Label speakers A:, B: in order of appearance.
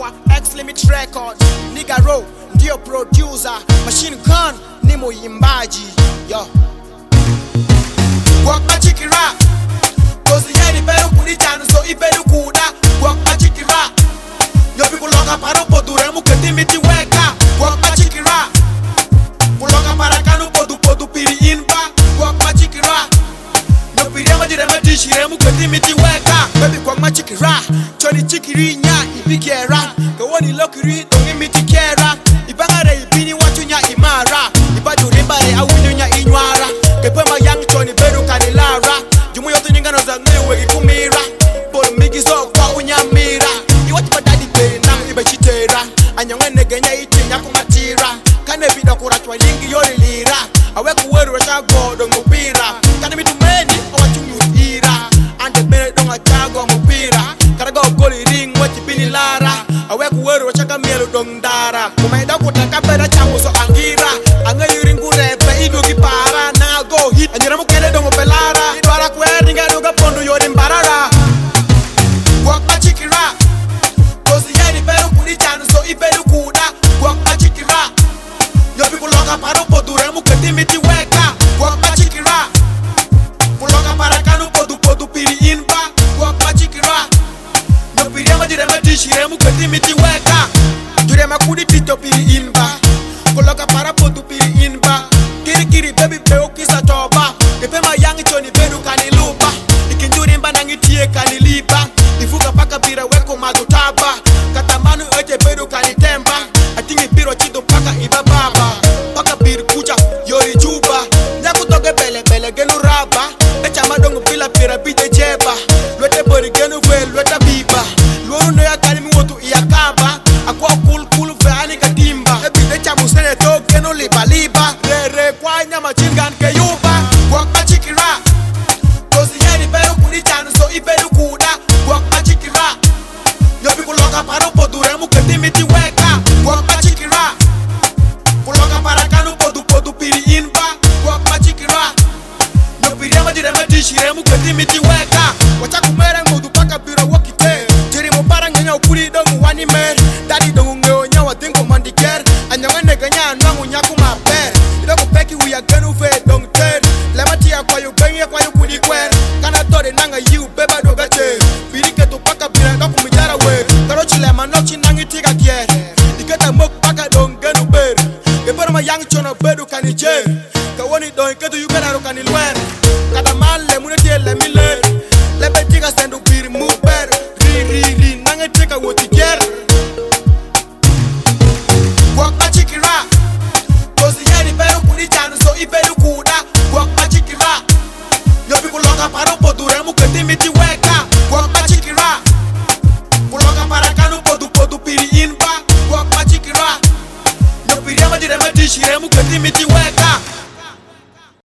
A: kwa X-Limit Record. Nigga Row ndio producer, Machine Gun ni muimbaji. Yo Walk my chicken rap, cause the yeni beru kuni chanu so iberu kuda. Walk my chicken rap, yo people longa paro podure mu kedimiti weka. Walk my chicken rap, kulonga parakanu podu piri inba. Walk my chicken rap, yo piri ma dire meti shire mu kedimiti weka. Baby walk my chicken rap, choni chikiri nya ibigera. Kawoni lokiri dongi miti kera. Ibangare ibini watu nya imara. Ibadurimbare awunyo nya inywara. Kepe ma yang choni beru kanilara. Jumu yotu nyingano za ngani wegi kumira. Polo migi so kwa unyamira. Iwati padadi peri na ibe chitera. Anyonge negenya iti nyako ngatira. Kane vida kuratwa lingi yori lira. Awe kuweru rasha godo ngupira. Kane mitu meni owa chungu ira. Ante bene donga chago mupira. Karago goli ring wati bini lara. Awe kuweru rasha kamielu dongdara. Kumaida kutaka bera chamu so angira. Ange yuringu repe idu kipara. Nanga go hit anjira mukele dongo pelara. Idwara kweri nga doga pondo yori mbarara. Walk my chicken rap, cause the yeni beru kuni chanu so iberu kuda. Walk my chicken rap, yo people longa paro podure mu kedimiti weka. Walk my chicken rap, kulonga parakanu podu piri inba. Walk my chicken rap, yo piri ma dire meti shire mu kedimiti weka. Dure ma kudi tito piri inba, kulonga para podu piri inba. Kiri baby beo kisa toba. Kepe ma yangi choni beru kaniluba. Ikinjuri mba nangitie kaniliba. Ifuka paka bira weko magotaba. Katamanu ete beru kanitemba. Atingi biro chido paka ibababa. Paka biru kucha yori juba. Nyaku toge bele genu raba. Echa madongo bila bira bite jeba. Lwete bori genu vwe lwete biba. Lworu no ya kalimi wotu iyakaba. Akwa kul vwe ani katimba. Ebide cha musene to genu liba. Re kwa nyama chingan ke yuba. Walk my chicken rap, cause the yeni beru kuni chanu so iberu kuda. Walk my chicken rap, yo people longa paro podure mu kedimiti weka. Walk my chicken rap, kulonga parakanu podu piri inba. Walk my chicken rap, yo piri ma dire meti shire mu kedimiti weka. Wacha kumere ngudu paka biro wakite. Jiri mo parang nya ukuri dongu wani mer. Daddy dongu ngeo nya watingo mandiker. Anyanga neganya nwangu nyaku maber. Idoko peki we are gonna fe dong ter. Lematia kwa yu ganye kwa yu kudi kwer. Kana tore nanga yu beba doga che. Birike to paka bira doku mijara we. Karo chile manochi nangi tiga kier. Diketa mok paka dong genu ber. Kepero ma yang chono bedu kani che. Kawoni dong ketu yu gana kani lwer. Kada male mune tie le miller. Lebe tiga sendu biri move ber. Ri nangi tika woti kier. Walk my chicken rap, cause the yeni beru kuni chanu so iberu kuda. Walk my chicken rap, yo people longa paro podure mu kedimiti weka. Walk my chicken rap, kulonga parakanu podu piri inba. Walk my chicken rap, yo piri ma dire meti shire mu kedimiti